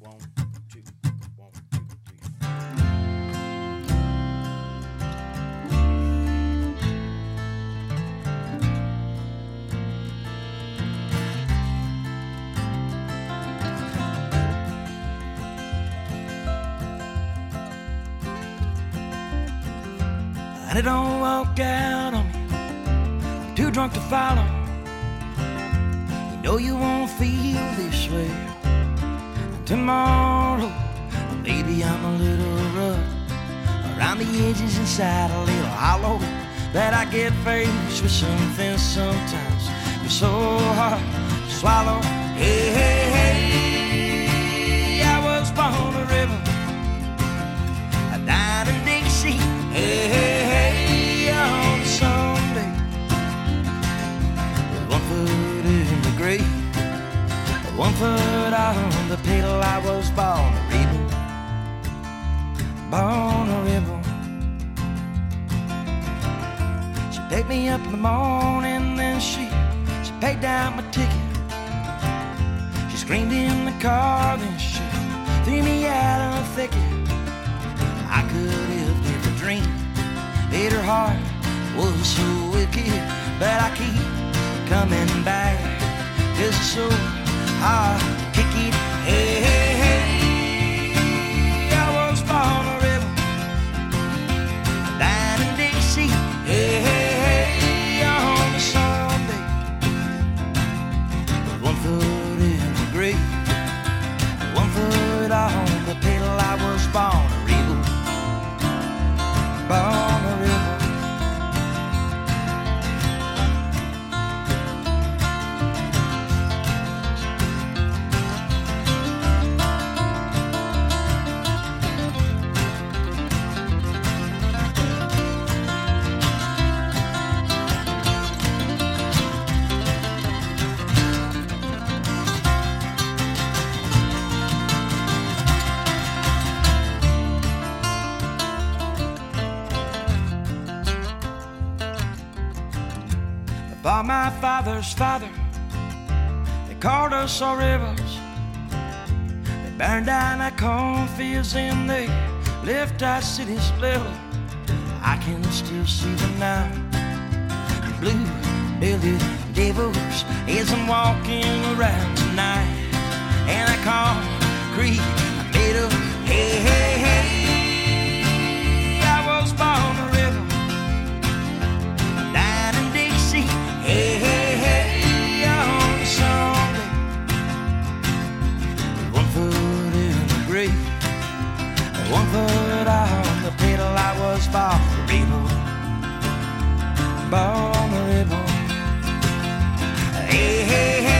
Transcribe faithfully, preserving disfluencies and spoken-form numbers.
One, two, one, two, three. And it don't walk out on me. I'm too drunk to follow. You know you won't feel this way tomorrow. Maybe I'm a little rough around the edges, inside a little hollow, that I get faced with something sometimes it's so hard to swallow. Hey, hey, hey, I was born a rebel. I died in Dixie. Hey, hey, hey, on a Sunday, with one foot in the grave, one foot on the pedal. I was born a rebel, born a rebel. She picked me up in the morning, then she, she paid down my ticket. She screamed in the car, then she threw me out of the thicket. I could have never dreamed that her heart was so wicked, but I keep coming back, 'cause it's so hard to kick it. Hey, hey, hey, I was born a rebel, died in Dixie. Hey, hey, hey, on a Sunday, with one foot in the grave, one foot on the pedal. I was born a rebel, born a rebel. By my father's father, they called us our rebels. They burned down our cornfields and they left our cities level. I can still see them now, blue-bellied devils, as I'm walking around tonight. And I concrete made of, hey, hey, hey, I was born a rebel, died in Dixie. Hey, hey, hey, on a Sunday, one foot in the grave, one foot on the pedal. I was born a rebel, born a rebel. Hey, hey, hey.